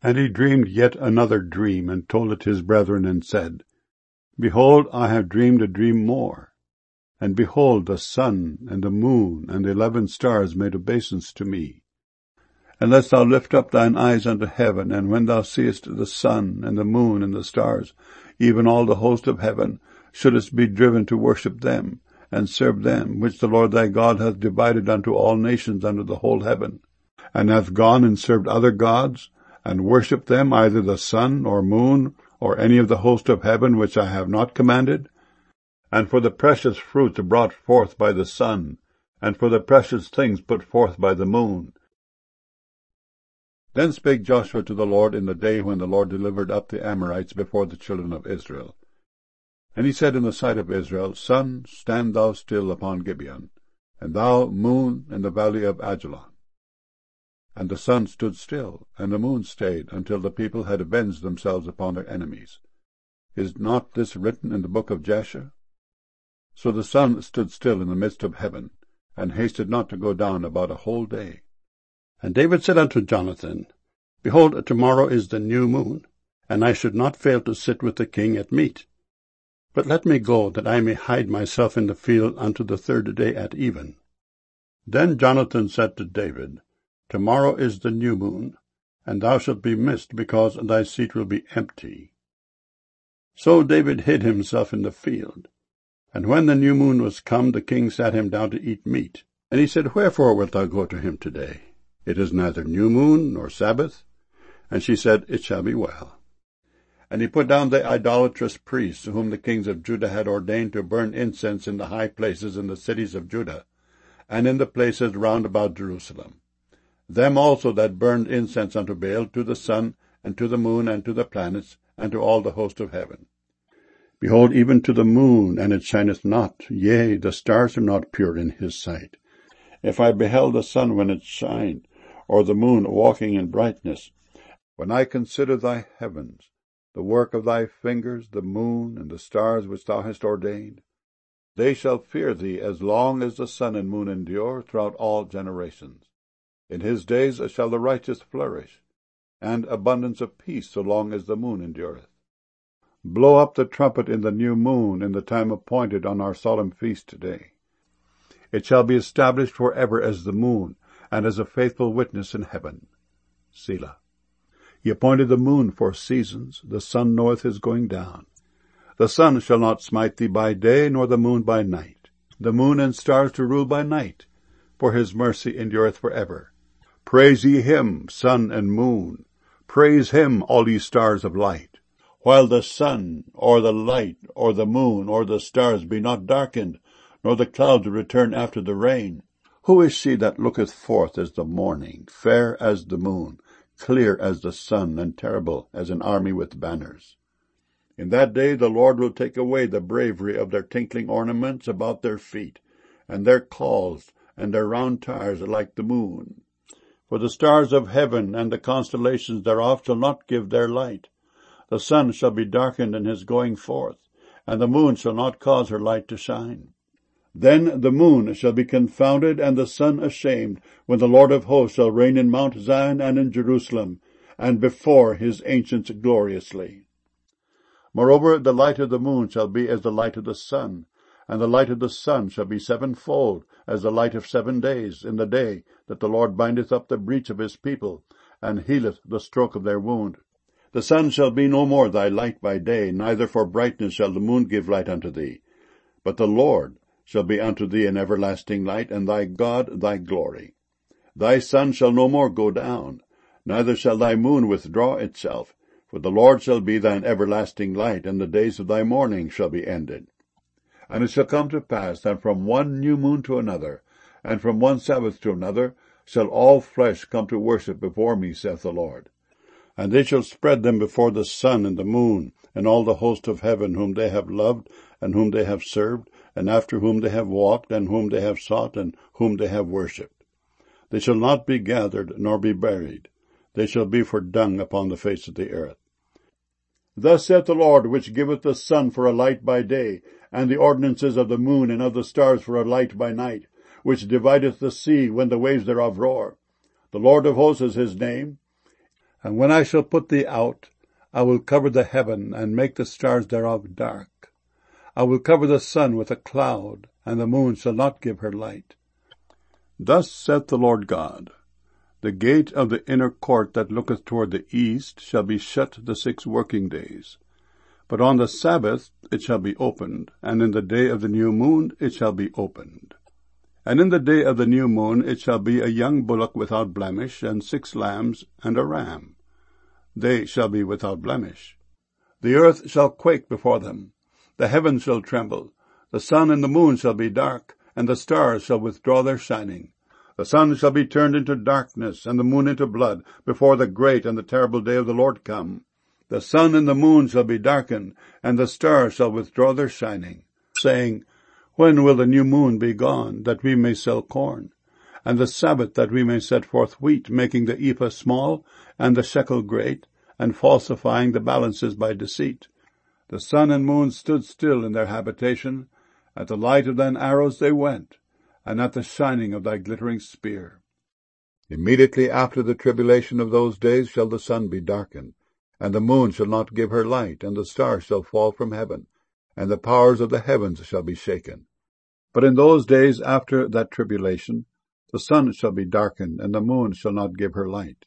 And he dreamed yet another dream, and told it his brethren, and said, Behold, I have dreamed a dream more. And behold, the sun and the moon and the 11 stars made obeisance to me. Unless thou lift up thine eyes unto heaven, and when thou seest the sun and the moon and the stars, even all the host of heaven, shouldest be driven to worship them, and serve them, which the Lord thy God hath divided unto all nations under the whole heaven, and hath gone and served other gods, and worshipped them, either the sun or moon, or any of the host of heaven, which I have not commanded, and for the precious fruits brought forth by the sun, and for the precious things put forth by the moon. Then spake Joshua to the Lord in the day when the Lord delivered up the Amorites before the children of Israel. And he said in the sight of Israel, Sun, stand thou still upon Gibeon, and thou, moon, in the valley of Ajalon. And the sun stood still, and the moon stayed, until the people had avenged themselves upon their enemies. Is not this written in the book of Jasher? So the sun stood still in the midst of heaven, and hasted not to go down about a whole day. And David said unto Jonathan, Behold, tomorrow is the new moon, and I should not fail to sit with the king at meat. But let me go, that I may hide myself in the field unto the 3rd day at even. Then Jonathan said to David, Tomorrow is the new moon, and thou shalt be missed, because thy seat will be empty. So David hid himself in the field. And when the new moon was come, the king sat him down to eat meat. And he said, Wherefore wilt thou go to him today? It is neither new moon nor Sabbath. And she said, It shall be well. And he put down the idolatrous priests, whom the kings of Judah had ordained to burn incense in the high places in the cities of Judah, and in the places round about Jerusalem. Them also that burned incense unto Baal, to the sun, and to the moon, and to the planets, and to all the host of heaven. Behold, even to the moon, and it shineth not, yea, the stars are not pure in his sight. If I beheld the sun when it shined, or the moon walking in brightness, when I consider thy heavens, the work of thy fingers, the moon, and the stars which thou hast ordained, they shall fear thee as long as the sun and moon endure throughout all generations. In his days shall the righteous flourish, and abundance of peace so long as the moon endureth. Blow up the trumpet in the new moon in the time appointed on our solemn feast day. It shall be established forever as the moon, and as a faithful witness in heaven. Selah. He appointed the moon for seasons, the sun knoweth his going down. The sun shall not smite thee by day, nor the moon by night. The moon and stars to rule by night, for his mercy endureth forever. Praise ye him, sun and moon. Praise him, all ye stars of light. While the sun, or the light, or the moon, or the stars be not darkened, nor the clouds return after the rain. Who is she that looketh forth as the morning, fair as the moon, clear as the sun, and terrible as an army with banners? In that day the Lord will take away the bravery of their tinkling ornaments about their feet, and their cauls, and their round tires like the moon. For the stars of heaven and the constellations thereof shall not give their light. The sun shall be darkened in his going forth, and the moon shall not cause her light to shine. Then the moon shall be confounded, and the sun ashamed, when the Lord of hosts shall reign in Mount Zion and in Jerusalem, and before his ancients gloriously. Moreover, the light of the moon shall be as the light of the sun, and the light of the sun shall be sevenfold, as the light of 7 days, in the day that the Lord bindeth up the breach of his people, and healeth the stroke of their wound. The sun shall be no more thy light by day, neither for brightness shall the moon give light unto thee. But the Lord shall be unto thee an everlasting light, and thy God thy glory. Thy sun shall no more go down, neither shall thy moon withdraw itself, for the Lord shall be thine everlasting light, and the days of thy mourning shall be ended. And it shall come to pass that from one new moon to another, and from one Sabbath to another, shall all flesh come to worship before me, saith the Lord. And they shall spread them before the sun and the moon, and all the host of heaven, whom they have loved, and whom they have served, and after whom they have walked, and whom they have sought, and whom they have worshipped. They shall not be gathered, nor be buried. They shall be for dung upon the face of the earth. Thus saith the Lord, which giveth the sun for a light by day, and the ordinances of the moon and of the stars for a light by night, which divideth the sea when the waves thereof roar. The Lord of hosts is his name. And when I shall put thee out, I will cover the heaven, and make the stars thereof dark. I will cover the sun with a cloud, and the moon shall not give her light. Thus saith the Lord God, The gate of the inner court that looketh toward the east shall be shut the 6 working days. But on the Sabbath it shall be opened, and in the day of the new moon it shall be opened. And in the day of the new moon it shall be a young bullock without blemish, and 6 lambs, and a ram. They shall be without blemish. The earth shall quake before them. The heavens shall tremble. The sun and the moon shall be dark, and the stars shall withdraw their shining. The sun shall be turned into darkness, and the moon into blood, before the great and the terrible day of the Lord come. The sun and the moon shall be darkened, and the stars shall withdraw their shining, saying, When will the new moon be gone, that we may sell corn? And the Sabbath, that we may set forth wheat, making the ephah small, and the shekel great, and falsifying the balances by deceit. The sun and moon stood still in their habitation. At the light of thine arrows they went, and at the shining of thy glittering spear. Immediately after the tribulation of those days shall the sun be darkened, and the moon shall not give her light, and the stars shall fall from heaven, and the powers of the heavens shall be shaken. But in those days after that tribulation, the sun shall be darkened, and the moon shall not give her light.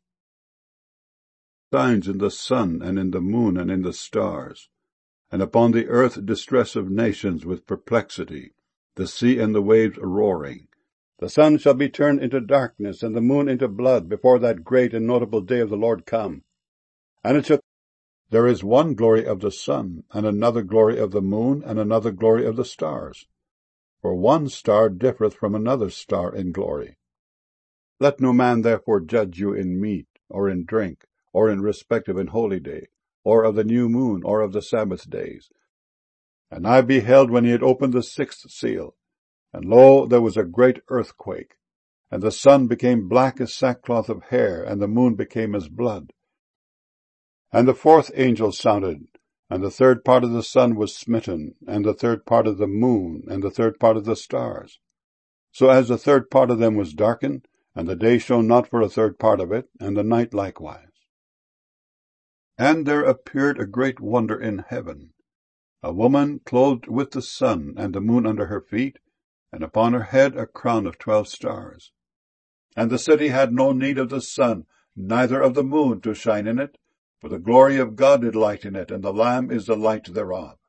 Signs in the sun, and in the moon, and in the stars, and upon the earth distress of nations with perplexity, the sea and the waves roaring. The sun shall be turned into darkness, and the moon into blood, before that great and notable day of the Lord come. And it shall there is one glory of the sun, and another glory of the moon, and another glory of the stars. For one star differeth from another star in glory. Let no man therefore judge you in meat, or in drink, or in respect of an holy day, or of the new moon, or of the Sabbath days. And I beheld when he had opened the 6th seal, and lo, there was a great earthquake, and the sun became black as sackcloth of hair, and the moon became as blood. And the 4th angel sounded, and the 3rd part of the sun was smitten, and the 3rd part of the moon, and the 3rd part of the stars. So as the 3rd part of them was darkened, and the day shone not for a 3rd part of it, and the night likewise. And there appeared a great wonder in heaven, a woman clothed with the sun, and the moon under her feet, and upon her head a crown of 12 stars. And the city had no need of the sun, neither of the moon to shine in it, for the glory of God did lighten it, and the Lamb is the light thereof.